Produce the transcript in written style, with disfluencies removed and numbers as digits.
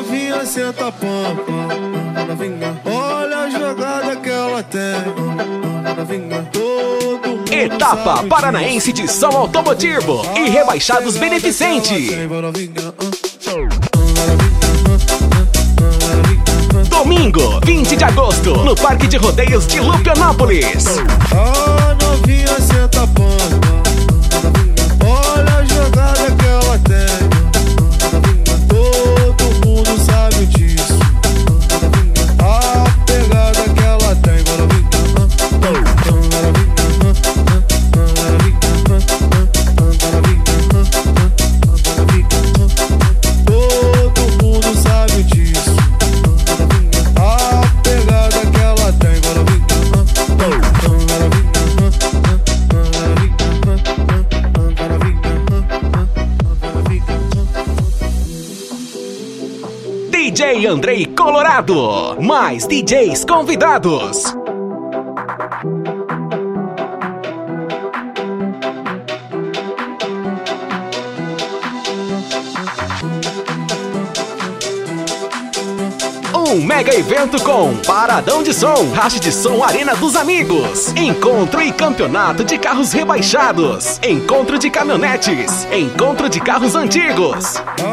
novinha, senta pam, pam, novinha. Olha a jogada que ela tem, novinha. Todo mundo Etapa Paranaense de Som Automotivo e Rebaixados Beneficente. Domingo, 20 de agosto, no Parque de Rodeios de Lupianópolis. A novinha senta pam, pam, olha a jogada que ela tem. Todo mundo sabe disso. A pegada que ela tem. Todo mundo sabe disso. A pegada que ela tem. DJ Andrei Colorado, mais DJs convidados. Um mega evento com Paradão de Som, Racha de Som Arena dos Amigos, encontro e campeonato de carros rebaixados, encontro de caminhonetes, encontro de carros antigos.